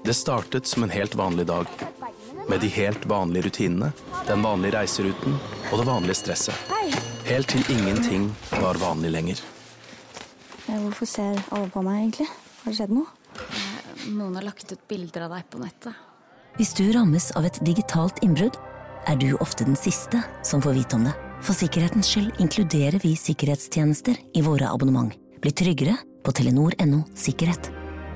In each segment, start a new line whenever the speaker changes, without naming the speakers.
Det startet som en helt vanlig dag, med de helt vanlige rutinene, den vanlige reiseruten og det vanlige stresset. Helt til ingenting var vanlig lenger.
Hvorfor ser alle på meg egentlig? Har det skjedd noe?
Noen har lagt ut bilder av deg på nettet.
Hvis du rammes av et digitalt innbrudd, du ofte den siste som får vite om det. For sikkerhetens skyld inkluderer vi sikkerhetstjenester i våre abonnement. Bli tryggere på Telenor.no sikkerhet.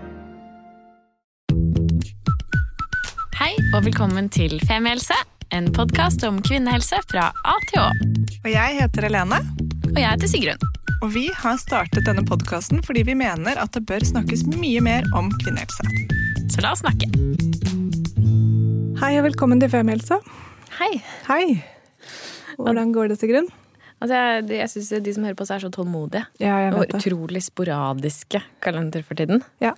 Hei og velkommen til Femihelse, en podcast om kvinnehelse fra A til Å.
Og jeg heter Helene.
Og jeg heter Sigrun.
Og vi har startet denne podcasten fordi vi mener at det bør snakkes mye mer om kvinnehelse.
Så la oss snakke.
Hei og velkommen til Femihelse.
Hei.
Hei. Hvordan går det, Sigrun?
Altså, jeg synes de som hører på seg så tålmodige.
Ja, jeg vet
og
det.
Utrolig sporadiske kalender for tiden.
Ja.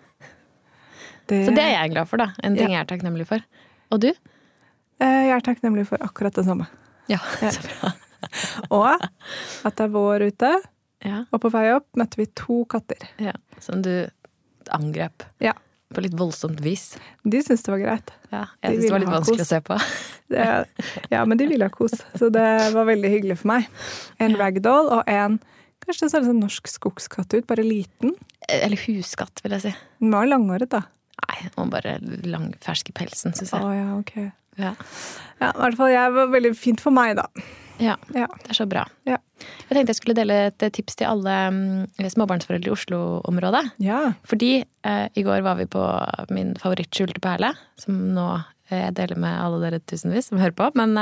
Så det er jeg glad for da. En ting jeg er takknemlig for. Og du?
Jeg er takknemlig for akkurat det samme.
Ja, så bra.
Og at det er vår ute,
Ja.
og på vei opp møtte vi 2 katter.
Ja, som du angrep.
Ja.
På litt voldsomt vis.
De synes det var greit.
Ja, jeg synes det var litt vanskelig å se på.
Ja, men de ville ha kos, så det var veldig hyggelig for meg. En ragdoll og en, kanskje det ser sånn norsk skogskatt ut, bare liten.
Eller huskatt, vil jeg si.
Den var langhåret da.
Nei, og bare lang, ferske pelsen, synes jeg.
Ja, ok.
Ja.
Ja, i hvert fall jeg var veldig fint for meg da.
Ja,
Ja.
det er så bra.
Ja.
Jeg tenkte jeg skulle dele et tips til alle småbarnsforeldre i Oslo-området.
Ja.
Fordi i går var vi på min favorittskjulte perle, som nå jeg deler med alle dere tusenvis som hører på. Men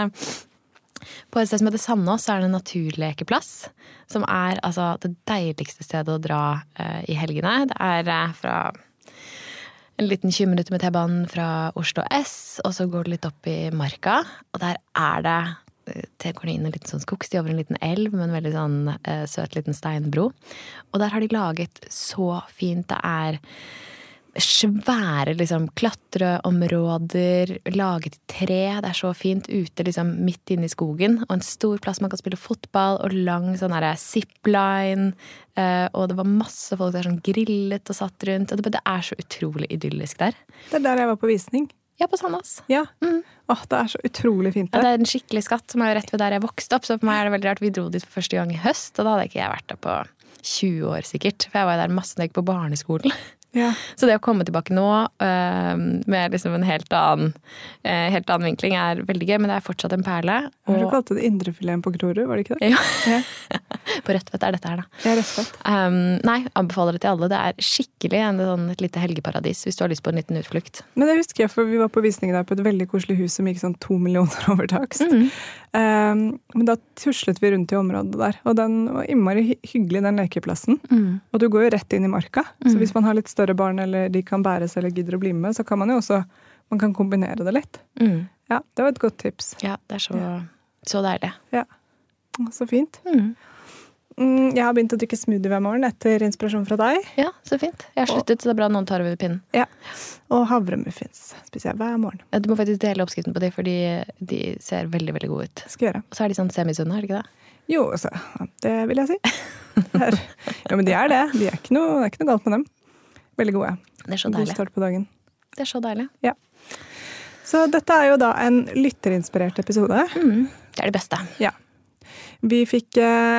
på et sted som heter Sandås så er det en naturlekeplass, som er altså det deiligste stedet å dra i helgene. Det er fra en liten 20 minutter med T-banen fra Oslo S, og så går det litt opp i marka, og der er det går det inn en liten sånn skogsti over en liten elv med en veldig sånn søt liten steinbro. Og der har de laget så fint. Det er svære liksom klatreområder laget i tre. Det er så fint ute liksom midt inne i skogen. Og en stor plass man kan spille fotball og lang sånn her zipline. Og det var masse folk der som grillet og satt rundt. Og det er så utrolig idyllisk der.
Det er der jeg var på visning.
Ja, på Sandås.
Ja. Det er så utrolig fint
Ja,
der.
det er en skikkelig skatt som er jo rett ved der jeg vokste opp, så for meg er det veldig rart. Vi dro dit for første gang i høst, og da hadde ikke jeg vært der på 20 år sikkert, for jeg var der masse når jeg gikk på barneskolen.
Ja.
Så det å komme tilbake nå med liksom en helt annen vinkling er veldig gøy, men det er fortsatt en perle.
Har du kalt det indrefileten på Grorud, var det ikke det?
Ja. På Rødtvet er dette her da.
Ja, Rødtvet.
Nei, anbefaler det til alle. Det er skikkelig et lite helgeparadis hvis du har lyst på en liten utflukt.
Men det husker jeg, for vi var på visning der på et veldig koselig hus som gikk sånn 2 millioner over takst. Men da tuslet vi rundt i området der, og den var innmari hyggelig, den lekeplassen. Og du går jo rett inn i marka, så hvis man har litt større barn, eller de kan bæres eller gidder å bli med, så kan man jo også man kan kombinere det litt. Ja, det var et godt tips.
Ja, det er så deilig.
Ja, så fint. Jeg har begynt å drikke smoothie hver morgen etter inspirasjon fra deg.
Ja, så fint. Jeg har sluttet, så det er bra noen tar over pinnen.
Ja, og havremuffins spiser jeg hver morgen.
Ja, du må faktisk dele oppskriften på det, fordi de ser veldig, veldig gode ut.
Skal gjøre.
Og så er de sånn semisunne, er det ikke det?
Jo, altså, det vil jeg si. Ja, men de er det. Det er ikke noe galt med dem. Veldig gode.
Det er så
God
deilig.
start på dagen.
Det er så deilig.
Ja. Så dette er jo da en lytterinspirert episode.
Det er det beste.
Ja. Vi fikk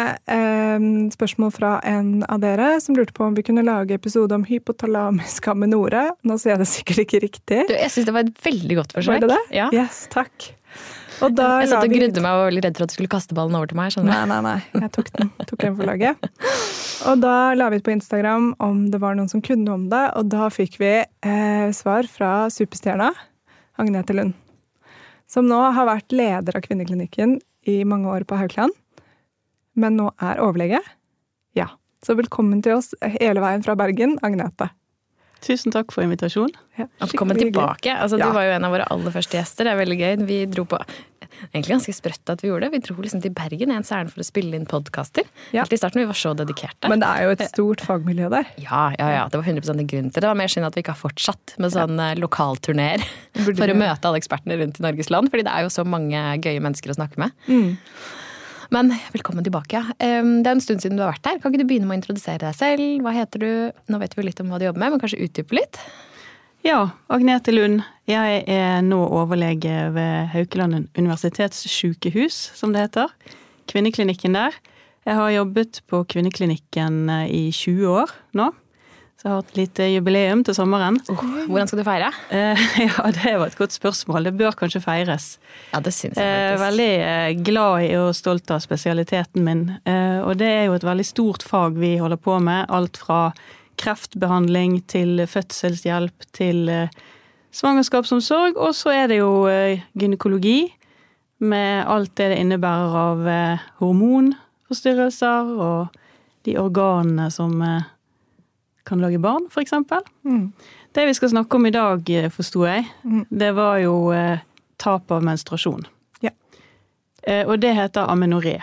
spørsmål fra en av dere som lurte på om vi kunne lage episode om hypotalamisk amenore. Nå sier jeg det sikkert ikke riktig.
Du, jeg synes det var et veldig godt forsøk.
Var det det?
Ja.
Yes, takk. Og da
Jeg satt
la
og
vi-
grudde meg og var veldig redd for at du skulle kaste ballen over til meg. Skjønner du?
Nei. Jeg tok en for laget. Og da la vi ut på Instagram om det var noen som kunne om det, og da fikk vi svar fra superstjerna Agnete Lund, som nå har vært leder av kvinneklinikken i mange år på Haukeland, men nå er overlege. Ja, så velkommen til oss hele veien fra Bergen, Agnete.
Tusen takk for invitasjonen.
Ja,
Velkommen
skikkelig
tilbake. Altså,
Ja.
Du var jo en av våre aller første gjester. Det er veldig gøy. Vi dro på egentlig ganske sprøtt at vi gjorde det. Vi dro liksom til Bergen en særlig for å spille inn podcaster.
Ja.
Helt i starten vi var så dedikerte.
Men det er jo et stort fagmiljø der.
Ja. Det var 100% en grunn til det. Det var mer synd at vi ikke har fortsatt med sånn lokalturnéer
Burde
for å
vi-
møte alle ekspertene rundt i Norges land, fordi det er jo så mange gøye mennesker å snakke med. Men velkommen tilbake. Ja. Det er en stund siden du har vært her. Kan ikke du begynne med å introdusere deg selv? Hva heter du? Nå vet vi litt om hva du jobber med, men kanskje utdype litt?
Ja, Agnete Lund. Jeg nå overlege ved Haukeland universitetssykehus, som det heter. Kvinneklinikken der. Jeg har jobbet på kvinneklinikken i 20 år nå. Så jeg har hatt litt jubileum til sommeren.
Hvordan skal du feire?
Ja, det var et godt spørsmål. Det bør kanskje feires.
Ja, det synes jeg faktisk.
Veldig glad i og stolt av spesialiteten min. Og det jo et veldig stort fag vi holder på med. Alt fra kreftbehandling til fødselshjelp til svangerskapsomsorg. Og så det jo gynekologi med alt det innebærer av hormonforstyrrelser og de organene som kan lage barn, for eksempel. Det vi skal snakke om i dag, forstod jeg, det var jo tap av menstruasjon.
Ja.
Og det heter amenorré.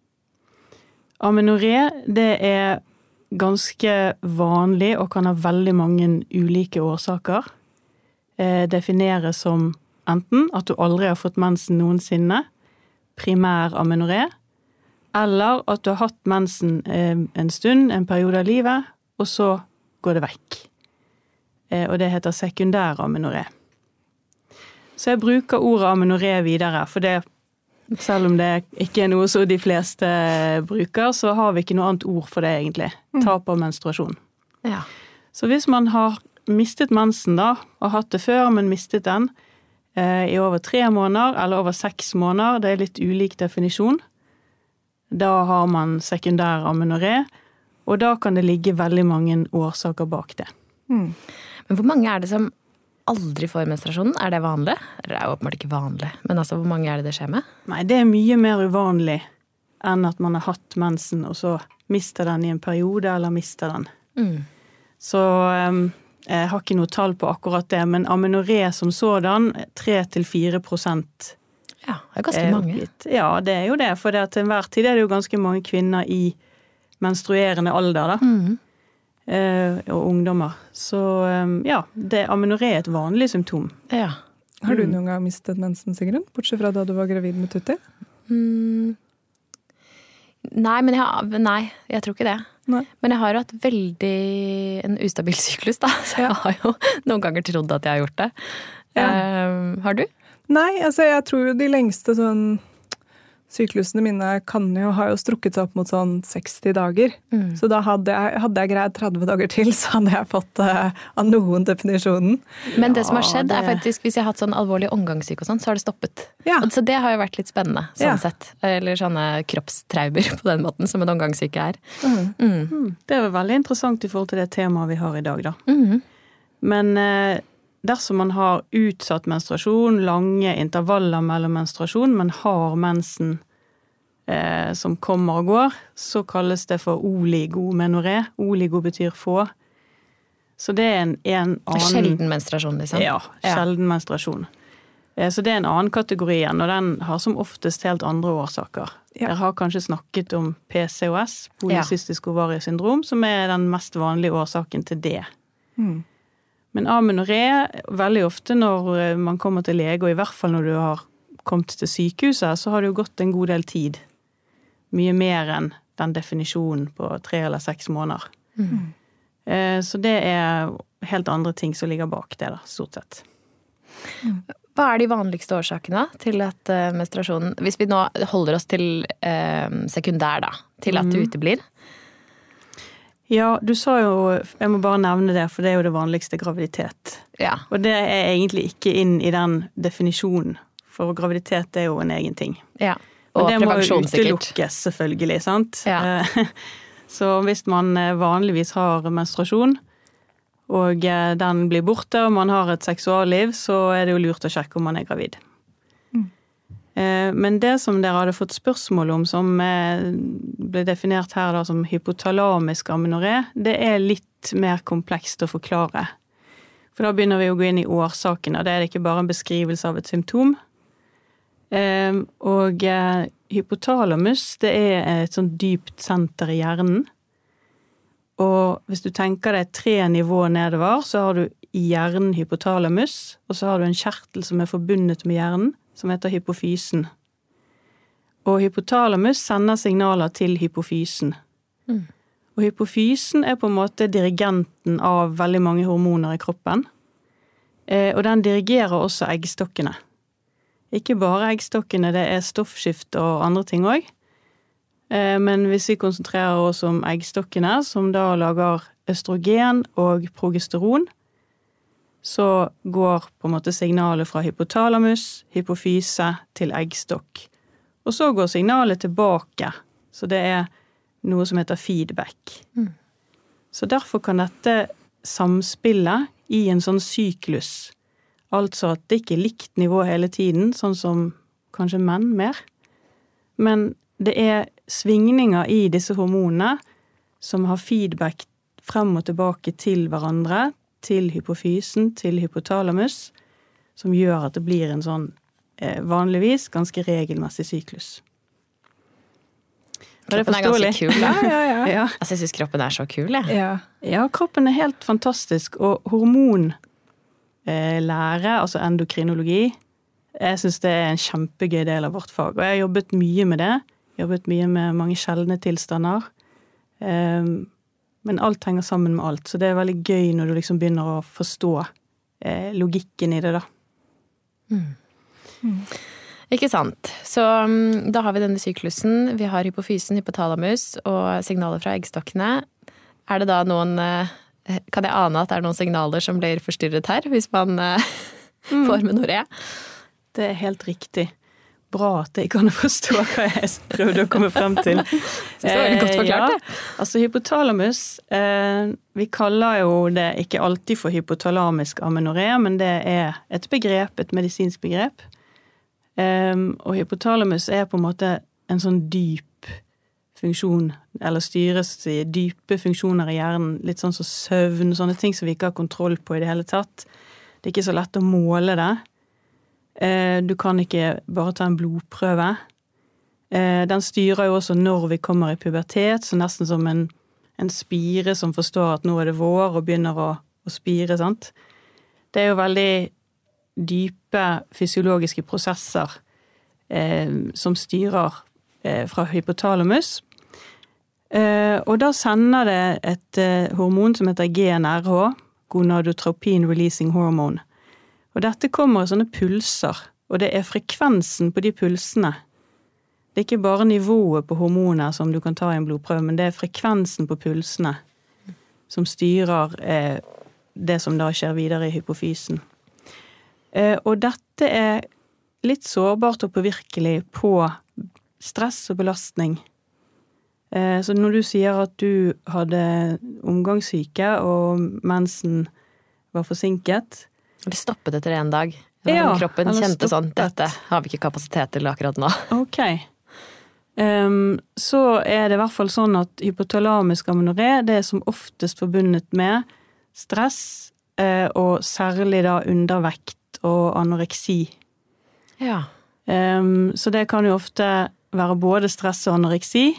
Amenorré, det ganske vanlig og kan ha veldig mange ulike årsaker. Defineres som enten at du aldri har fått mensen noensinne, primær amenorré, eller at du har hatt mensen en stund, en periode av livet, og så går det vekk. Og det heter sekundær amenorré. Så jeg bruker ordet amenorré videre, for det, selv om det ikke noe så de fleste bruker, så har vi ikke noe annet ord for det egentlig. Tap av menstruasjon.
Ja.
Så hvis man har mistet mensen da, og hatt det før, men mistet den i over 3 måneder, eller over 6 måneder, det litt ulik definisjon, da har man sekundær amenorré, og da kan det ligge veldig mange årsaker bak det.
Men hvor mange det som aldri får menstruasjonen? Det vanlig? Det jo åpenbart ikke vanlig, men altså hvor mange det skjer med?
Nei, det mye mer uvanlig enn at man har hatt mensen, og så mister den i en periode, eller mister den. Så jeg har ikke noe tall på akkurat det, men amenorré som sådan, 3-4%.
Ja, det ganske mange.
Ja, det jo det, for til enhver tid det jo ganske mange kvinner i menstruerende alder da, og ungdommer. Så ja, amenorré et vanlig symptom.
Ja.
Har du noen gang mistet mensen, Sigrun? Bortsett fra da du var gravid med Tutti?
Nei, jeg tror ikke det.
Nei.
Men jeg har jo hatt en ustabil syklus da, så jeg har jo noen ganger trodd at jeg har gjort det.
Ja.
Har du?
Nei, altså jeg tror jo de lengste syklusene mine har jo strukket seg opp mot sånn 60 dager. Så da hadde jeg greid 30 dager til, så hadde jeg fått av noen definisjonen.
Men det som har skjedd faktisk, hvis jeg har hatt sånn alvorlig omgangssyk og sånn, så har det stoppet.
Ja.
Så det har jo vært litt spennende, sånn sett. Eller sånne kroppstraumer på den måten, som en omgangssyke
Det var veldig interessant i forhold til det temaet vi har i dag da. Men dersom man har utsatt menstruasjon, lange intervaller mellom menstruasjon, men har mensen som kommer og går, så kalles det for oligomenorré. Oligo betyr få. Så det en annen...
Sjelden menstruasjon, liksom.
Ja, sjelden menstruasjon. Så det en annen kategori igjen, og den har som oftest helt andre årsaker.
Ja.
Jeg har kanskje snakket om PCOS, polycystisk ovariesyndrom, som den mest vanlige årsaken til det. Men amenorré, veldig ofte når man kommer til lege, og i hvert fall når du har kommet til sykehuset, så har det jo gått en god del tid. Mye mer enn den definisjonen på 3 eller 6 måneder. Så det helt andre ting som ligger bak det da, stort sett.
Hva de vanligste årsakene til at menstruasjonen, hvis vi nå holder oss til sekundær da, til at det uteblir?
Ja, du sa jo, jeg må bare nevne det, for det jo det vanligste graviditet.
Ja.
Og det ikke ikke inn i den definisjonen, for graviditet jo en egen ting.
Ja, og prevensjon sikkert.
Det må jo utelukkes selvfølgelig, sant?
Ja.
Så hvis man vanligvis har menstruasjon, og den blir borte, og man har et seksualliv, så det jo lurt å sjekke om man gravid. Men det som dere hadde fått spørsmål om, som ble definert her da, som hypotalamisk amenorré, det litt mer komplekst å forklare. For da begynner vi å gå inn i årsakene, og det ikke bare en beskrivelse av et symptom. Og hypotalamus, det et sånn dypt senter i hjernen. Og hvis du tenker deg 3 nivåer nedover, så har du i hjernen hypotalamus, og så har du en kjertel som forbundet med hjernen, som heter hypofysen. Og hypotalamus sender signaler til hypofysen. Og hypofysen på en måte dirigenten av veldig mange hormoner i kroppen. Og den dirigerer også eggstokkene. Ikke bare eggstokkene, det stoffskift og andre ting også. Men hvis vi konsentrerer oss om eggstokkene, som da lager østrogen og progesteron, så går på en måte signalet fra hypotalamus, hypofyse til eggstokk. Og så går signalet tilbake, så det noe som heter feedback. Så derfor kan dette samspille i en sånn syklus. Altså at det ikke likt nivå hele tiden, sånn som kanskje menn mer. Men det svingninger i disse hormonene som har feedback frem og tilbake til hverandre, til hypofysen, til hypotalamus, som gjør at det blir en sånn vanligvis ganske regelmessig syklus.
Kroppen ganske kul, da.
Ja.
Altså, jeg synes kroppen så kul,
Ja, kroppen helt fantastisk, og hormonlære, altså endokrinologi, jeg synes det en kjempegøy del av vårt fag, og jeg har jobbet mye med det, jobbet mye med mange sjeldne tilstander, men alt henger sammen med alt, så det veldig gøy når du liksom begynner å forstå logikken i det da.
Ikke sant. Så da har vi denne syklusen, vi har hypofysen, hypotalamus og signaler fra eggstokkene. Det da noen, kan jeg ane at det noen signaler som blir forstyrret her, hvis man får menorré?
Det helt riktig. Bra at jeg kan forstå hva jeg prøvde å komme frem til.
Det var godt forklart, det.
Altså hypotalamus, vi kaller jo det ikke alltid for hypotalamisk amenorré, men det et begrep, et medisinsk begrep. Og hypotalamus på en måte en sånn dyp funksjon, eller styres i dype funksjoner i hjernen, litt sånn som søvn, sånne ting som vi ikke har kontroll på i det hele tatt. Det ikke så lett å måle det. Du kan ikke bare ta en blodprøve. Den styrer jo også når vi kommer i pubertet, så nesten som en spire som forstår at nå det vår og begynner å spire, sant? Det jo veldig dype fysiologiske prosesser som styrer fra hypotalamus. Og da sender det et hormon som heter GnRH, gonadotropin releasing hormone. Og dette kommer i sånne pulser, og det frekvensen på de pulsene. Det ikke bare nivået på hormoner som du kan ta i en blodprøve, men det frekvensen på pulsene som styrer det som da skjer videre i hypofysen. Og dette litt sårbart og påvirkelig på stress og belastning. Så når du sier at du hadde omgangssyke og mensen var forsinket.
Det stoppet etter en dag. Kroppen kjente sånn, dette har vi ikke kapasitet til akkurat nå.
Ok. Så det i hvert fall sånn at hypotalamisk amenorré, det som oftest forbundet med stress, og særlig da undervekt og anoreksi.
Ja.
Så det kan jo ofte være både stress og anoreksi.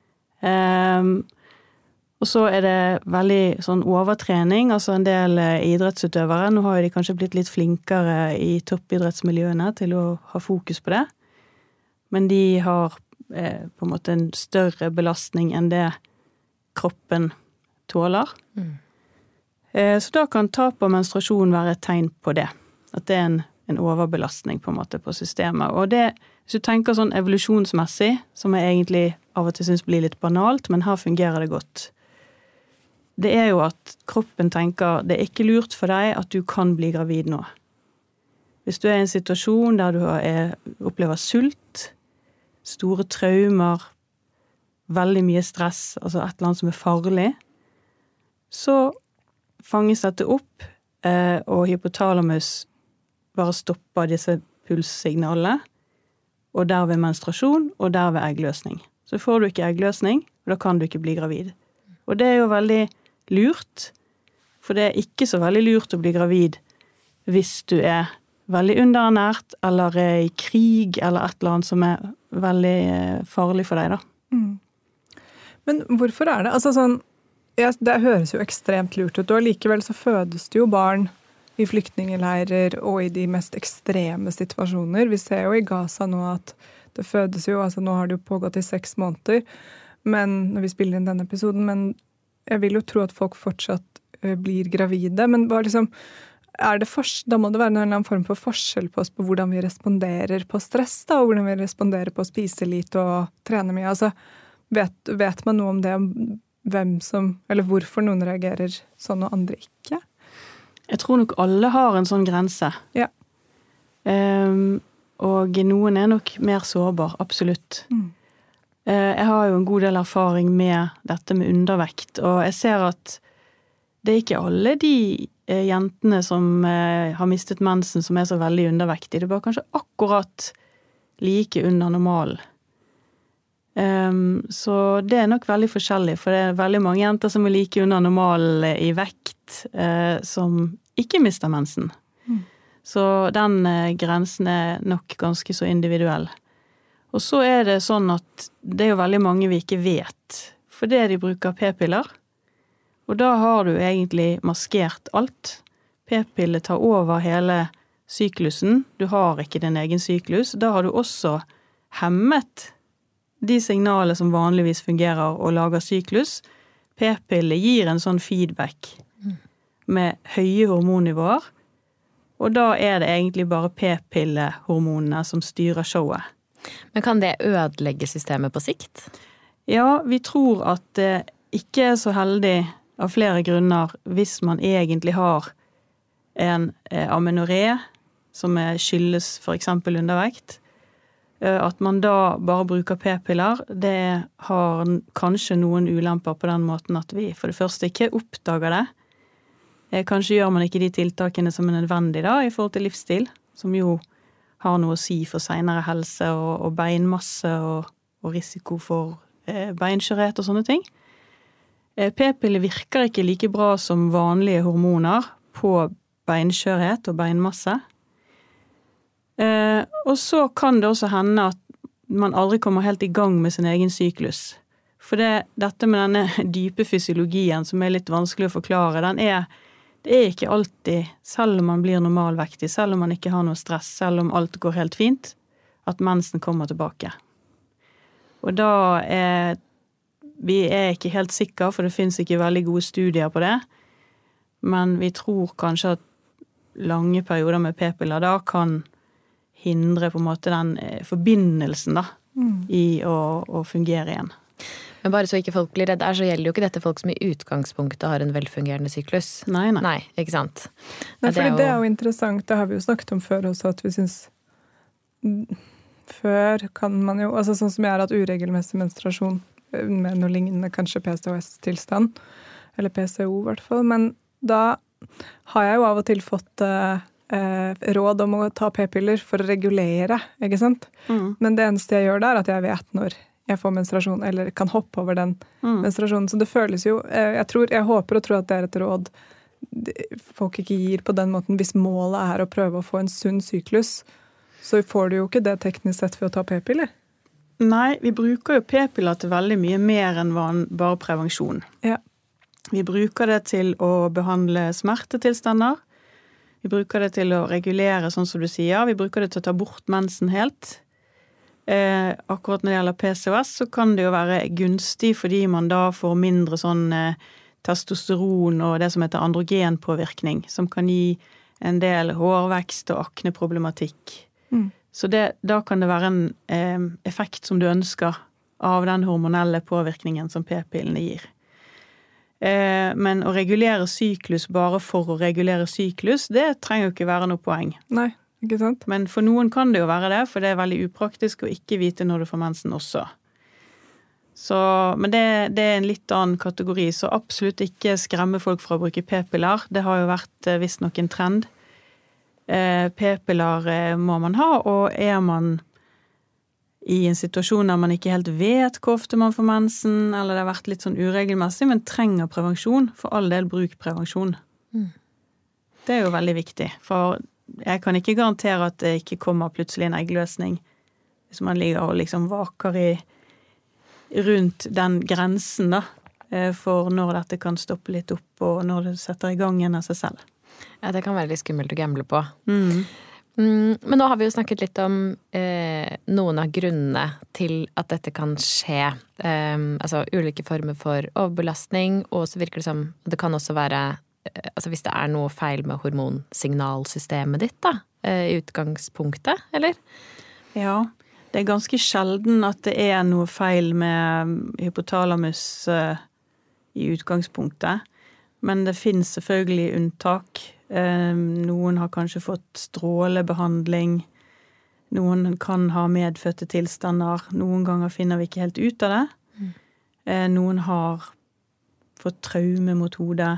Og så det veldig sånn overtrening, altså en del idrettsutøvere. Nå har de kanskje blitt litt flinkere i toppidrettsmiljøene til å ha fokus på det. Men de har på en måte en større belastning enn det kroppen tåler. Så da kan tap av menstruasjon være et tegn på det. At det en overbelastning på en måte på systemet. Og det, hvis du tenker sånn evolusjonsmessig, som jeg egentlig av og til synes blir litt banalt, men her fungerer det godt. Det jo at kroppen tenker, det ikke lurt for deg at du kan bli gravid nå. Hvis du i en situasjon der du opplever sult, store traumer, veldig mye stress, altså et eller annet som farlig, så fanges dette opp, og hypotalamus bare stopper disse pulssignalene, og derved menstruasjon, og derved eggløsning. Så får du ikke eggløsning, og da kan du ikke bli gravid. Og det jo veldig lurt, for det ikke så veldig lurt å bli gravid hvis du veldig underernært, eller i krig, eller et eller annet som veldig farlig for deg, da.
Men hvorfor det? Altså sånn, det høres jo ekstremt lurt ut, og likevel så fødes det jo barn i flyktningeleirer og i de mest ekstreme situasjoner. Vi ser jo i Gaza nå at det fødes jo, altså nå har det jo pågått i 6 måneder, men når vi spiller inn denne episoden, men jeg vil jo tro at folk fortsatt blir gravide, men bare liksom, da må det være en eller annen form for forskjell på oss på hvordan vi responderer på stress, da, og hvordan vi responderer på å spise lite og trene mye. Altså, vet man noe om det, om eller hvorfor noen reagerer sånn og andre ikke?
Jeg tror nok alle har en sånn grense.
Ja.
Og noen nok mer sårbar, absolutt. Jeg har jo en god del erfaring med dette med undervekt, og jeg ser at det ikke alle de jentene som har mistet mensen som så veldig undervektige. Det bare kanskje akkurat like under normalen. Så det nok veldig forskjellig, for det veldig mange jenter som like under normalen i vekt som ikke mister mensen. Så den grensen nok ganske så individuell. Og så det sånn at det jo veldig mange vi ikke vet, fordi de bruker p-piller. Og da har du egentlig maskert alt. P-piller tar over hele syklusen. Du har ikke din egen syklus. Da har du også hemmet de signalene som vanligvis fungerer og lager syklus. P-piller gir en sånn feedback med høye hormonnivåer. Og da det egentlig bare p-pillehormonene som styrer showet.
Men kan det ødelegge systemet på sikt?
Ja, vi tror at det ikke så heldig av flere grunner hvis man egentlig har en amenorré som skyldes for eksempel undervekt. At man da bare bruker p-piller, det har kanskje noen ulemper på den måten at vi for det første ikke oppdager det. Kanskje gjør man ikke de tiltakene som nødvendige da, i forhold til livsstil, som jo har noe å si for senere helse og beinmasse og risiko for beinskjørhet og sånne ting. P-piller virker ikke like bra som vanlige hormoner på beinskjørhet og beinmasse. Og så kan det også hende at man aldri kommer helt i gang med sin egen syklus. For dette med denne dype fysiologien som litt vanskelig å forklare, det ikke alltid, selv om man blir normalvektig, selv om man ikke har noe stress, selv om alt går helt fint, at mensen kommer tilbake. Og da vi ikke helt sikre, for det finnes ikke veldig gode studier på det, men vi tror kanskje at lange perioder med p-piller da kan hindre på en måte den forbindelsen da, i å fungere igjen.
Men bare så ikke folk blir redde, så gjelder jo ikke dette folk som i utgangspunktet har en velfungerende syklus.
Nei.
Nei, ikke sant?
Nei, fordi det jo interessant, det har vi jo snakket om før også, at vi synes før kan man jo, altså sånn som jeg har hatt uregelmessig menstruasjon, med noe lignende, kanskje PCOS-tilstand, eller PCO i hvert fall, men da har jeg jo av og til fått råd om å ta p-piller for å regulere, ikke sant? Men det eneste jeg gjør der, at jeg vet når jeg får menstruasjon, eller kan hoppe over den menstruasjonen. Så det føles jo, jeg håper og tror at det et råd folk ikke gir på den måten, hvis målet å prøve å få en sunn syklus, så får du jo ikke det teknisk sett ved å ta p-piller.
Nei, vi bruker jo p-piller til veldig mye mer enn bare prevensjon.
Ja.
Vi bruker det til å behandle smertetilstander. Vi bruker det til å regulere, sånn som du sier. Vi bruker det til å ta bort mensen helt. Akkurat når det gjelder PCOS, så kan det jo være gunstig fordi man da får mindre sånn testosteron og det som heter androgenpåvirkning, som kan gi en del hårvekst og akneproblematikk. Så da kan det være en effekt som du ønsker av den hormonelle påvirkningen som p-pillene gir. Men å regulere syklus bare for å regulere syklus, det trenger jo ikke være noe poeng.
Nei, ikke sant?
Men for noen kan det jo være det, for det veldig upraktisk å ikke vite når du får mensen også. Men det en litt annen kategori, så absolutt ikke skremme folk fra å bruke p-piller. Det har jo vært visst nok en trend. P-piller må man ha, og man i en situasjon der man ikke helt vet hvor ofte man får mensen, eller det har vært litt sånn uregelmessig, men trenger prevensjon, for all del bruk prevensjon. Det jo veldig viktig, for jeg kan ikke garantere at det ikke kommer plutselig en eggløsning, hvis man ligger og liksom vaker rundt den grensen da, for når dette kan stoppe litt opp, og når det setter i gang igjen av seg selv.
Ja, det kan være litt skummelt å gamble på. Men nå har vi jo snakket litt om noen av grunnene til at dette kan skje. Altså ulike former for overbelastning, og så virker det som det kan også være altså hvis det noe feil med hormonsignalsystemet ditt da, i utgangspunktet, eller?
Ja, det ganske sjelden at det noe feil med hypotalamus i utgangspunktet, men det finnes selvfølgelig unntak. Noen har kanskje fått strålebehandling, noen kan ha medfødte tilstander, noen ganger finner vi ikke helt ut av det. Noen har fått traume mot hodet.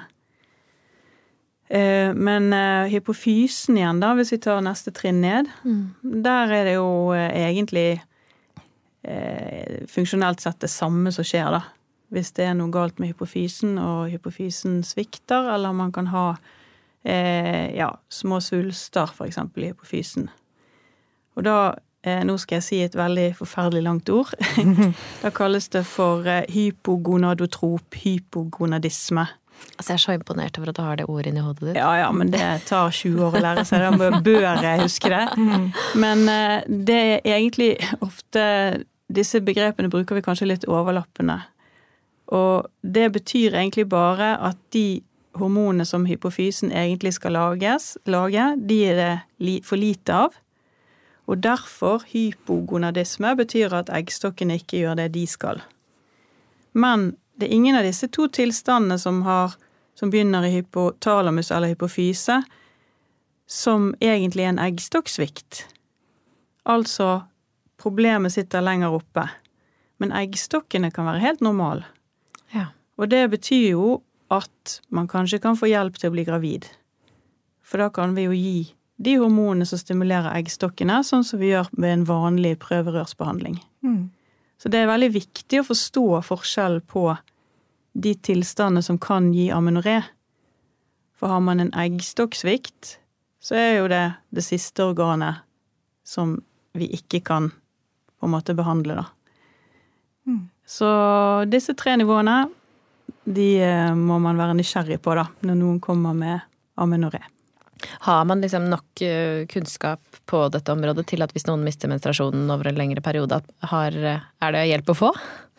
Men hypofysen igjen da, hvis vi tar neste trinn ned, der det jo egentlig funksjonelt sett det samme som skjer da. Hvis det noe galt med hypofysen, og hypofysen svikter, eller man kan ha små svulster for eksempel i hypofysen. Og da, nå skal jeg si et veldig forferdelig langt ord, da kalles det for hypogonadotrop hypogonadisme.
Altså jeg så imponert over at du har det ordet inn i hodet ditt.
Ja, men det tar 20 år å lære seg, da bør jeg huske det. Men det egentlig ofte, disse begrepene bruker vi kanskje litt overlappende. Og det betyr egentlig bare at de hormonene som hypofysen egentlig skal lage, de det for lite av. Og derfor hypogonadisme betyr at eggstokkene ikke gjør det de skal. Men det ingen av disse to tilstandene som begynner i hypotalamus eller hypofyse, som egentlig en eggstokksvikt. Altså, problemet sitter lenger oppe. Men eggstokkene kan være helt normale.
Ja.
Og det betyr jo at man kanskje kan få hjelp til å bli gravid. For da kan vi jo gi de hormonene som stimulerer eggstokkene, sånn som vi gjør med en vanlig prøverørsbehandling. Så det veldig viktig å forstå forskjellen på de tilstandene som kan gi amenorré. For har man en eggstokksvikt, så jo det siste organet som vi ikke kan på en måte behandle da. Så disse 3 nivåene, de må man være nysgjerrig på da, når noen kommer med amenorré.
Har man liksom nok kunnskap på dette området til at hvis noen mister menstruasjonen over en lengre periode, det hjelp å få?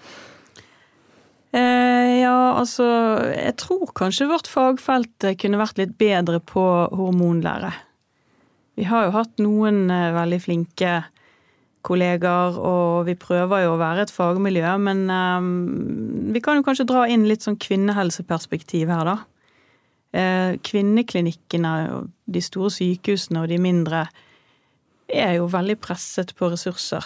Ja, altså, jeg tror kanskje vårt fagfelt kunne vært litt bedre på hormonlære. Vi har jo hatt noen veldig flinke kollegaer, og vi prøver jo å være et fagmiljø, men vi kan jo kanskje dra inn litt sånn kvinnehelseperspektiv her da. Kvinneklinikkene, de store sykehusene og de mindre, jo veldig presset på ressurser.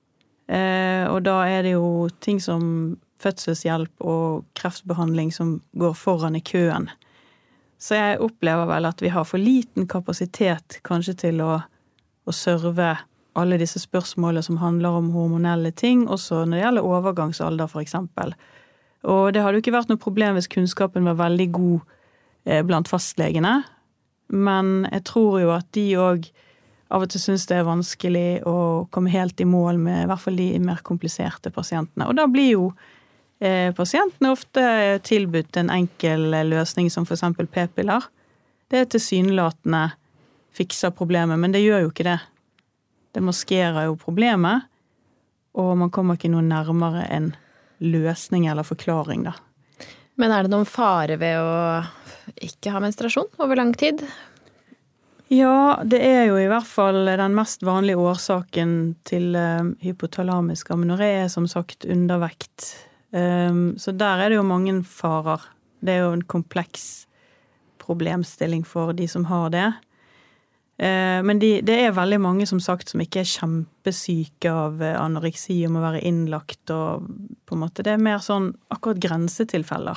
Og da det jo ting som fødselshjelp og kreftbehandling som går foran i køen. Så jeg opplever vel at vi har for liten kapasitet kanskje til å serve alle disse spørsmålene som handler om hormonelle ting, også når det gjelder overgangsalder for eksempel. Og det hadde jo ikke vært noe problem hvis kunnskapen var veldig god blant fastlegene, men jeg tror jo at de også av og til synes det vanskelig å komme helt i mål med i hvert fall de mer kompliserte pasientene. Og da blir jo pasientene ofte tilbudt en enkel løsning som for eksempel p-piller. Det tilsynelatende fikser problemet, men det gjør jo ikke det. Det maskerer jo problemet, og man kommer ikke noe nærmere en løsning eller forklaring da.
Men det noen fare ved å ikke ha menstruasjon over lang tid?
Ja, det jo i hvert fall den mest vanlige årsaken til hypotalamisk amenorré som sagt undervekt. Så der det jo mange farer. Det jo en kompleks problemstilling for de som har det. Men det veldig mange som sagt som ikke kjempesyke av anoreksi og må være innlagt og på en måte det mer sånn akkurat grensetilfeller.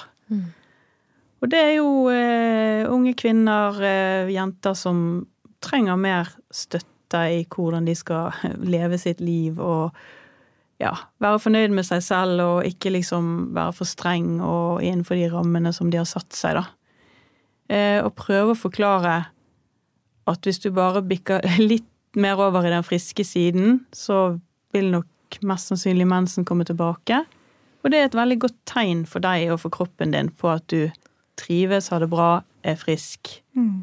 Og det jo unge kvinner, jenter som trenger mer støtte i hvordan de skal leve sitt liv og være fornøyd med seg selv og ikke liksom være for streng og innenfor de rammene som de har satt seg da. Og prøve å forklare at hvis du bare bikker litt mer over i den friske siden, så vil nok mest sannsynlig mensen komme tilbake. Og det et veldig godt tegn for deg og for kroppen din på at du trives, har det bra, frisk.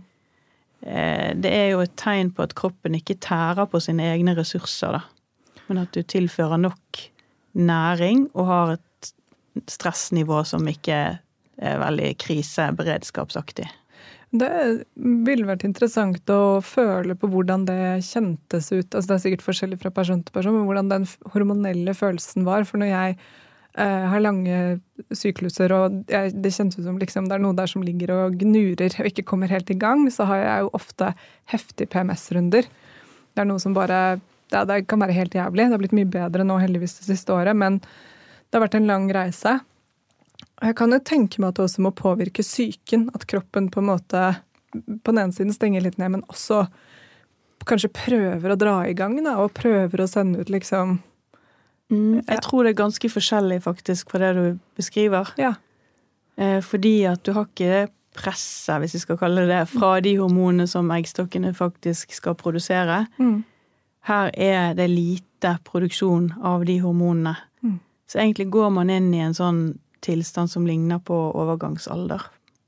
Det jo et tegn på at kroppen ikke tærer på sine egne ressurser da. Men at du tilfører nok næring og har et stressnivå som ikke veldig kriseberedskapsaktig.
Det ville vært interessant å føle på hvordan det kjentes ut. Altså det sikkert forskjellig fra person til person, men hvordan den hormonelle følelsen var. For når jeg har lange sykluser, og det kjennes ut som liksom, det noe der som ligger og gnurer og ikke kommer helt i gang, så har jeg jo ofte heftige PMS-runder. Det noe som bare, det kan være helt jævlig. Det har blitt mye bedre nå heldigvis det siste året, men det har vært en lang reise. Jeg kan jo tenke meg at det også må påvirke psyken, at kroppen på en måte på den ene siden stenger litt ned, men også kanskje prøver å dra i gang da, og prøver å sende ut liksom...
Jeg tror det ganske forskjellig faktisk på det du beskriver.
Ja.
Fordi at du har ikke presset, hvis vi skal kalle det, fra de hormonene som eggstokkene faktisk skal produsere. Her det lite produksjon av de hormonene. Så egentlig går man inn i en sånn tilstand som ligner på overgangsalder.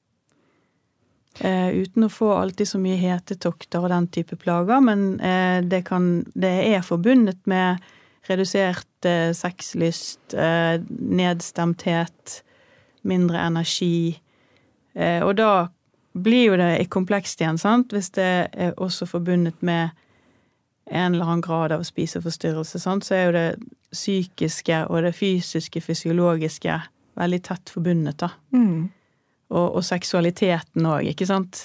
Uten å få alltid så mye hetetokter og den type plager, men det forbundet med redusert sexlyst, nedstemthet, mindre energi. Og da blir jo det komplekst igjen, sant? Hvis det også forbundet med en eller annen grad av spiseforstyrrelse, sant? Så jo det psykiske og det fysiske, fysiologiske veldig tett forbundet da. Og seksualiteten også, ikke sant?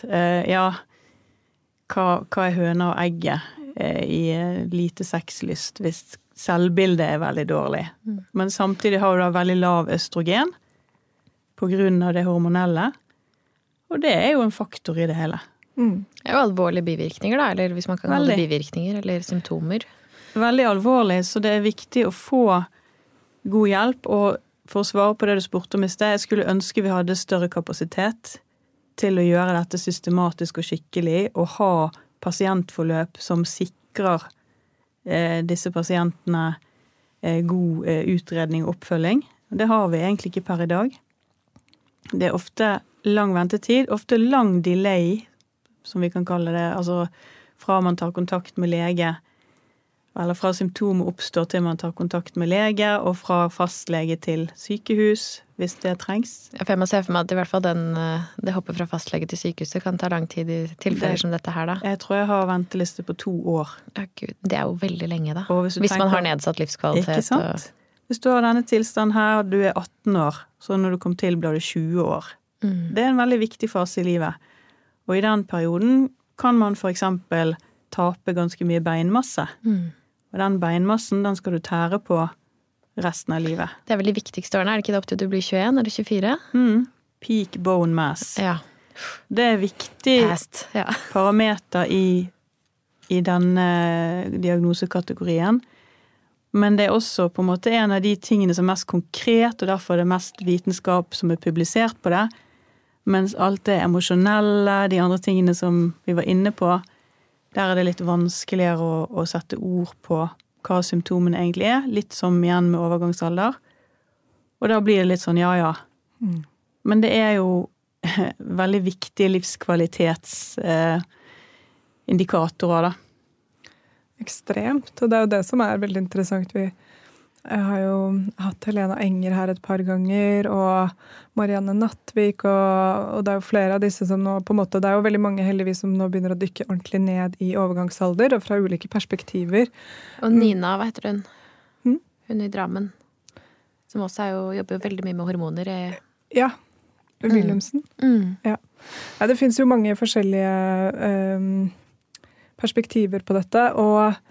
Hva høna og egget i lite sexlyst hvis selvbildet veldig dårlig. Men samtidig har du da veldig lav østrogen på grunn av det hormonelle, og det jo en faktor i det hele.
Det jo alvorlige bivirkninger da, eller hvis man kan kalle det bivirkninger eller symptomer.
Veldig alvorlig, så det viktig å få god hjelp, og for å svare på det du spurte om i sted, jeg skulle ønske vi hadde større kapasitet til å gjøre dette systematisk og skikkelig, og ha pasientforløp som sikrer disse pasientene god utredning og oppfølging. Det har vi egentlig ikke per i dag. Det ofte lang ventetid, ofte lang delay, som vi kan kalle det, altså fra man tar kontakt med lege, eller fra symptomer oppstår til man tar kontakt med lege, og fra fastlege til sykehus, hvis det trengs.
For jeg må se for meg at i hvert fall det hoppet fra fastlege til sykehuset kan ta lang tid i tilfeller som dette her da.
Jeg tror jeg har venteliste på 2 år.
Ja, Gud, det jo veldig lenge da.
Hvis
man har nedsatt livskvalitet.
Ikke sant? Hvis du har denne tilstanden her, du 18 år, så når du kom til ble du 20 år. Det en veldig viktig fase i livet. Og i den perioden kan man for eksempel tape ganske mye beinmasse. Og den beinmassen, den skal du tære på resten av livet. Det
vel de viktigste årene, det ikke det opp til du blir 21 eller 24?
Peak bone mass.
Ja.
Det viktig parameter i denne diagnosekategorien. Men det også på en måte en av de tingene som mest konkret, og derfor det mest vitenskap som publisert på det. Mens alt det emosjonelle, de andre tingene som vi var inne på, der det litt vanskeligere å sette ord på hva symptomene egentlig litt som igjen med overgangsalder. Og da blir det litt sånn, ja. Men det jo veldig viktige livskvalitetsindikatorer da.
Ekstremt, og det jo det som veldig interessant. Jeg har jo hatt Helena Enger her et par ganger, og Marianne Nattvik, og det jo flere av disse som nå på en måte, det jo veldig mange heldigvis som nå begynner å dykke ordentlig ned i overgangsalder, og fra ulike perspektiver.
Og Nina, hva heter hun? Hun i Drammen, som også jobber jo veldig mye med hormoner.
Ja, Wilhelmsen. Ja, det finnes jo mange forskjellige perspektiver på dette, og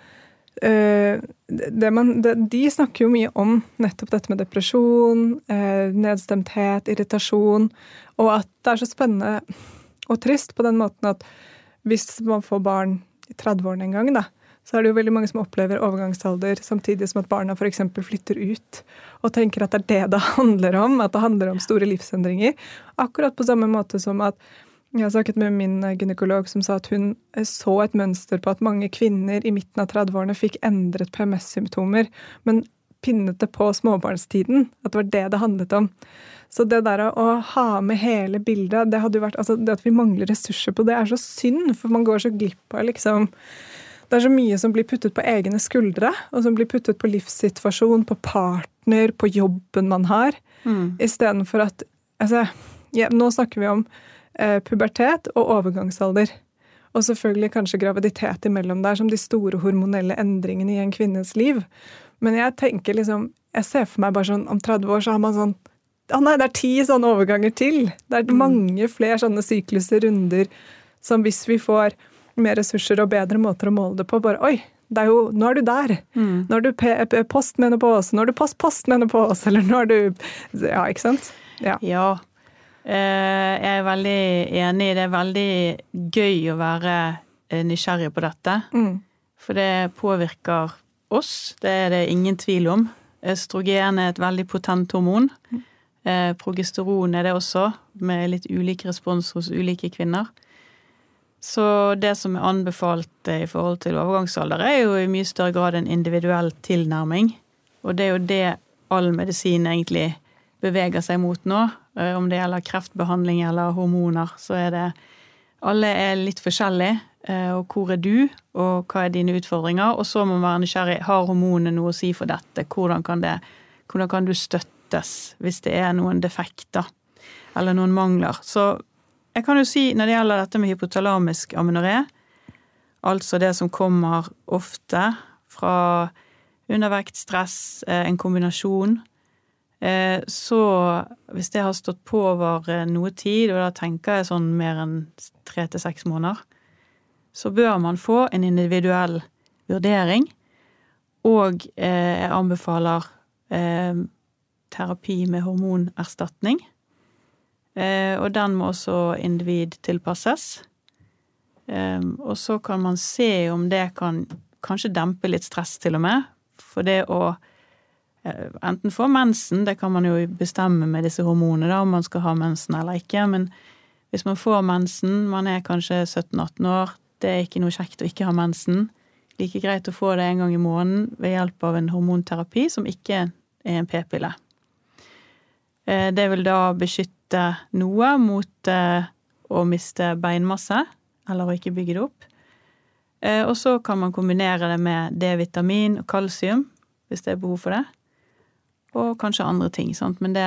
de snakker jo mye om nettopp dette med depresjon, nedstemthet, irritasjon, og at det så spennende og trist på den måten at hvis man får barn i 30-årene en gang da, så det jo veldig mange som opplever overgangsalder samtidig som at barna for eksempel flytter ut og tenker at det det handler om, at det handler om store livsendringer. Akkurat på samme måte som at jeg har snakket med min gynekolog som sa at hun så et mønster på at mange kvinner i midten av 30-årene fikk endret PMS-symptomer, men pinnet det på småbarnstiden, at det var det handlet om. Så det der å ha med hele bildet, det hadde jo vært, altså det at vi mangler ressurser på det så synd, for man går så glipp av liksom, det så mye som blir puttet på egne skuldre, og som blir puttet på livssituasjon, på partner, på jobben man har, i stedet for at, altså, nå snakker vi om pubertet og overgangsalder. Og selvfølgelig kanskje graviditet imellom der, som de store hormonelle endringene i en kvinnes liv. Men jeg tenker liksom, jeg ser for meg bare sånn, om 30 år så har man sånn, nei, det 10 sånne overganger til. Det mange flere sånne sykluser, runder, som hvis vi får mer ressurser og bedre måter å måle det på, bare, oi, det jo, nå du der. Nå du postmenopause, nå du postmenopause, eller nå du, ja, ikke sant? Ja.
Jeg veldig enig. Det veldig gøy å være nysgjerrig på dette. For det påvirker oss, det det ingen tvil om. Østrogen et veldig potent hormon. Progesteron det også, med litt ulik respons hos ulike kvinner. Så det som anbefalt i forhold til overgangsalder jo i mye større grad en individuell tilnærming. Og det jo det all medisin egentlig beveger seg mot nå. Om det gjelder kreftbehandling eller hormoner, så det alle litt forskjellige. Og hvor du, og hva dine utfordringer? Og så må man være nysgjerrig. Har hormonene noe å si for dette? Hvordan kan du støttes hvis det noen defekter eller noen mangler? Så jeg kan jo si, når det gjelder dette med hypotalamisk amenorré, altså det som kommer ofte fra undervekt, stress, en kombinasjon, så hvis det har stått på over noe tid, og da tenker jeg sånn mer enn 3 til 6 måneder, så bør man få en individuell vurdering, og jeg anbefaler terapi med hormonerstatning, og den må også individ tilpasses. Og så kan man se om det kan kanskje dempe litt stress til og med, for det å enten få mensen, det kan man jo bestemme med disse hormonene da, om man skal ha mensen eller ikke, men hvis man får mensen, man kanskje 17-18 år, det ikke noe kjekt å ikke ha mensen, like greit å få det en gang i måneden ved hjelp av en hormonterapi som ikke en p-pille. Det vil da beskytte noe mot å miste beinmasse, eller å ikke bygge det opp. Og så kan man kombinere det med D-vitamin og kalsium, hvis det behov for det. Og kanskje andre ting, sant? Men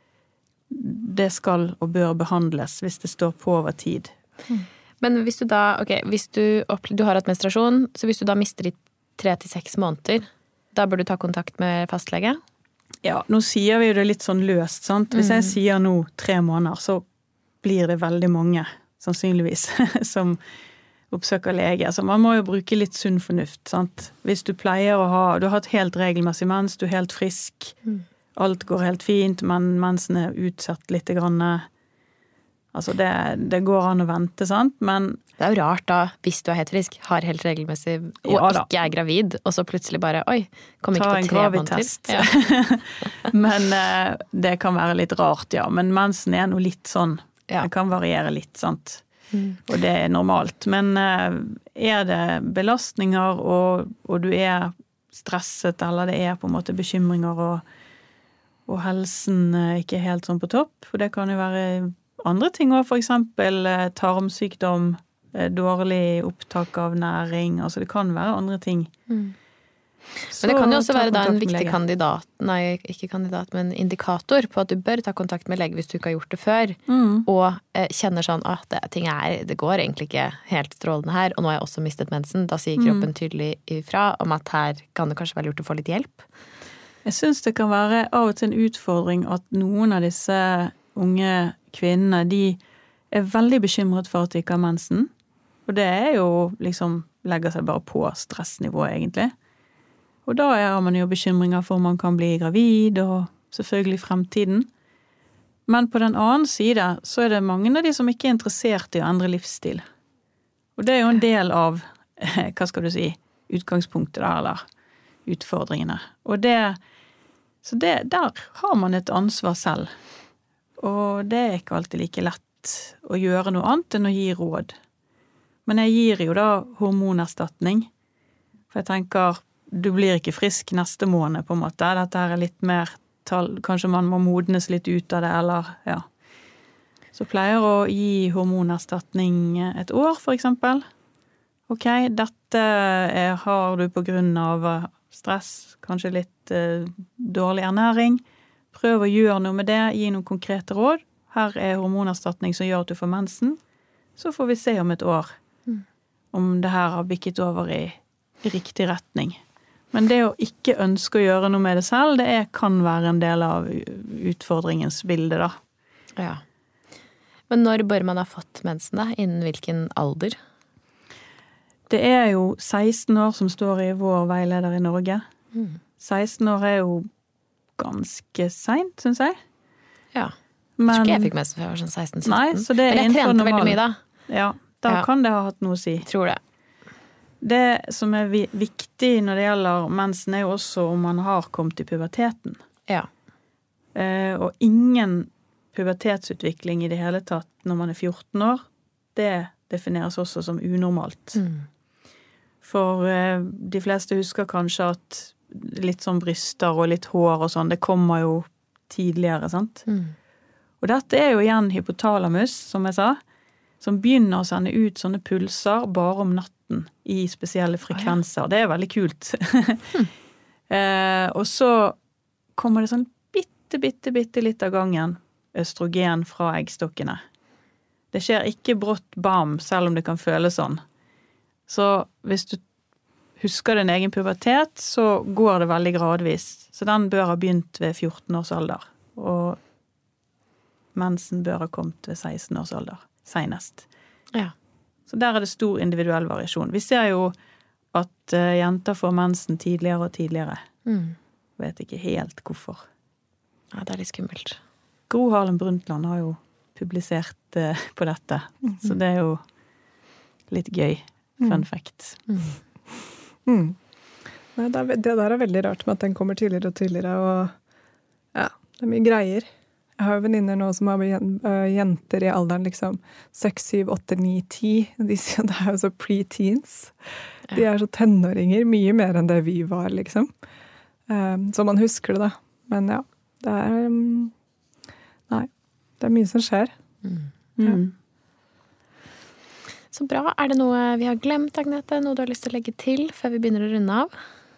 det skal og bør behandles hvis det står på over tid.
Men hvis du da, hvis du har hatt menstruasjon, så hvis du da mister i 3 til 6 måneder, da bør du ta kontakt med fastlege?
Ja, nå sier vi jo det litt sånn løst, sant? Hvis jeg sier nå 3 måneder, så blir det veldig mange, sannsynligvis, som oppsøker lege. Så man må jo bruke litt sunn fornuft, sant? Hvis du pleier å du har hatt helt regelmessig mens, du helt frisk, alt går helt fint, men mensen utsatt litt grann. Altså det går an å vente, sant? Men
det jo rart da, hvis du helt frisk, har helt regelmessig, og ikke gravid, og så plutselig bare, oi, kom ikke på 3 måneder.
Ja. Men det kan være litt rart, ja. Men mensen noe litt sånn, det kan variere litt, sant? Og det normalt. Men det belastninger, og du stresset, eller det på en måte bekymringer, og helsen ikke helt sånn på topp, for det kan jo være andre ting også, for eksempel tarmsykdom, dårlig opptak av næring, altså det kan være andre ting.
Men det kan jo også være da en viktig men indikator på at du bør ta kontakt med lege hvis du ikke har gjort det før, og kjenner sånn at det går egentlig ikke helt strålende her, og nå har jeg også mistet mensen, da sier kroppen tydelig ifra om at her kan det kanskje være lurt å få litt hjelp.
Jeg synes det kan være av og til en utfordring at noen av disse unge kvinnene, de veldig bekymret for at de ikke har mensen, og det jo liksom legger seg bare på stressnivået egentlig. Og da har man jo bekymringer for om man kan bli gravid, og selvfølgelig fremtiden. Men på den annen side så det mange av de som ikke interessert i å endre livsstil. Og det jo en del av, hva skal du si, utgangspunktet da, eller utfordringene. Og så der har man et ansvar selv. Og det ikke alltid like lett å gjøre noe annet enn å gi råd. Men jeg gir jo da hormonerstatning. For jeg tenker, du blir ikke frisk neste måned på en måte. Dette litt mer kanskje man må modnes litt ut av det, eller ja. Så pleier å gi hormonerstatning 1 år, for eksempel. Ok, dette har du på grunn av stress, kanskje litt dårlig ernæring. Prøv å gjøre noe med det, gi noen konkrete råd. her hormonerstatning som gjør at du får mensen, så får vi se om et år om det her har bikket over i riktig retning. Men det å ikke ønske å gjøre noe med det selv, det kan være en del av utfordringens bilde da.
Ja. Men når bør man ha fått mensen da? Innen hvilken alder?
Det jo 16 år som står i vår veileder i Norge. 16 år jo ganske sent, synes jeg.
Ja.
Men,
jeg tror ikke jeg fikk mensen før jeg var sånn 16-17.
Nei, så det
men jeg trente veldig mye da.
Ja, da kan det ha hatt noe å si.
Tror det.
Det som viktig når det gjelder mensen jo også om man har kommet i puberteten.
Ja.
Og ingen pubertetsutvikling i det hele tatt når man 14 år, det defineres også som unormalt. For de fleste husker kanskje at litt sånn bryster og litt hår og sånn, det kommer jo tidligere, sant? Og dette jo igjen hypotalamus, som jeg sa, som begynner å sende ut sånne pulser bare om natten i spesielle frekvenser. Det veldig kult. Og så kommer det sånn bitte litt av gangen østrogen fra eggstokkene. Det skjer ikke brått bam, selv om det kan føles sånn. Så hvis du husker din egen pubertet, så går det veldig gradvis. Så den bør ha begynt ved 14 års alder. Og mensen bør ha kommet ved 16 års alder, senest.
Ja.
Så der det stor individuell variasjon. Vi ser jo at jenter får mensen tidligere og tidligere. Vet ikke helt hvorfor.
Ja, det litt skummelt.
Gro Harlem Brundtland har jo publisert på dette, så det jo litt gøy. Fun fact.
Nei, det der veldig rart med at den kommer tidligere og tidligere, og ja, det mye greier. Jeg har jo venninner nå som har jenter i alderen liksom 6, 7, 8, 9, 10. De sier det jo så pre-teens. De så tenåringer, mye mer enn det vi var, liksom. Så man husker det da. Men ja, det nei, det mye som skjer. Ja.
Så bra. Det noe vi har glemt, Agnete? Noe du har lyst til å legge til før vi begynner å runde av?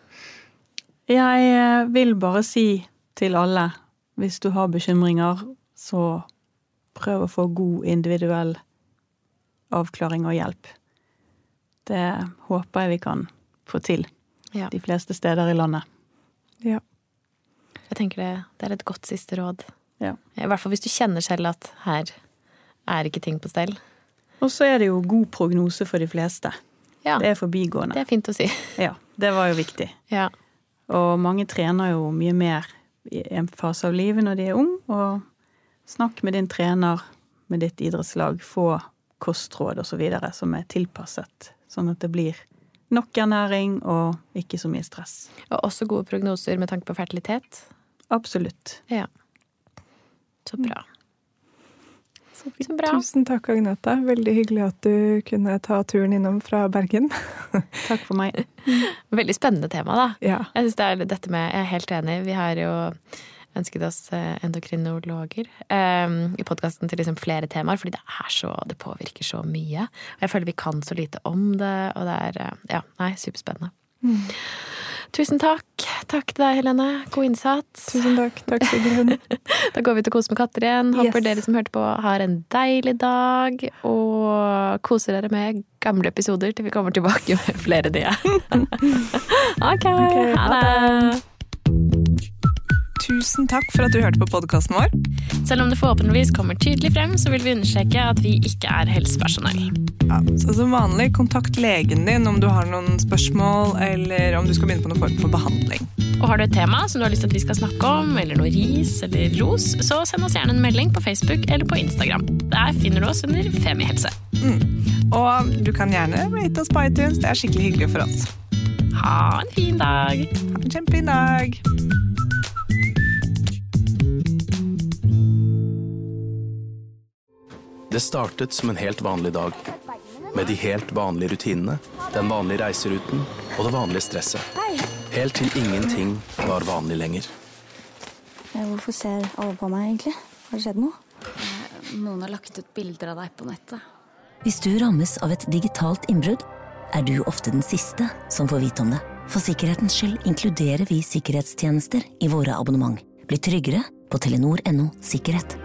Jeg vil bare si til alle, hvis du har bekymringer, så prøv å få god individuell avklaring og hjelp. Det håper jeg vi kan få til de fleste steder i landet.
Ja.
Jeg tenker det et godt siste råd.
Ja.
I hvert fall hvis du kjenner selv at her ikke ting på stell.
Og så det jo god prognose for de fleste.
Ja.
Det forbigående.
Det fint å si.
Ja, det var jo viktig.
Ja.
Og mange trener jo mye mer i en fase av livet når de ung, og snakk med din trener, med ditt idrettslag, få kostråd og så videre som tilpasset, sånn at det blir nok ernæring og ikke så mye stress.
Og også gode prognoser med tanke på fertilitet?
Absolutt.
Ja. Så bra.
Så bra. Tusen takk, Agnete. Veldig hyggelig at du kunne ta turen innom fra Bergen.
Takk for meg.
Veldig spennende tema da.
Ja.
Jeg synes dette med, jeg helt enig, vi har jo ønsket oss endokrinologer i podcasten til liksom flere temaer, fordi det påvirker så mye. Og jeg føler vi kan så lite om det, og det superspennende. Tusen takk. Takk til deg, Helene. God innsats.
Tusen takk. Takk, Sigrun.
Da går vi til Kos med katter igjen. Håper dere som hørte på har en deilig dag, og koser dere med gamle episoder til vi kommer tilbake med flere nye. Ok, ha det!
Tusen takk for at du hørte på podcasten vår.
Selv om det forhåpentligvis kommer tydelig frem, så vil vi understreke at vi ikke helsepersonell.
Ja, så som vanlig, kontakt legen din om du har noen spørsmål, eller om du skal begynne på noen form for behandling.
Og har du et tema som du har lyst til at vi skal snakke om, eller noe ris eller ros, så send oss gjerne en melding på Facebook eller på Instagram. Der finner du oss under Femihelse.
Og du kan gjerne rate oss på iTunes, det skikkelig hyggelig for oss.
Ha en fin dag!
Ha en kjempefin dag!
Det startet som en helt vanlig dag, med de helt vanlige rutinene, den vanlige reiseruten og det vanlige stresset. Helt til ingenting var vanlig lenger.
Hvorfor ser alle på meg egentlig? Har det skjedd noe?
Noen har lagt ut bilder av deg på nettet.
Hvis du rammes av et digitalt innbrudd, du ofte den siste som får vite om det. For sikkerhetens skyld inkluderer vi sikkerhetstjenester i våre abonnement. Bli tryggere på Telenor.no sikkerhet.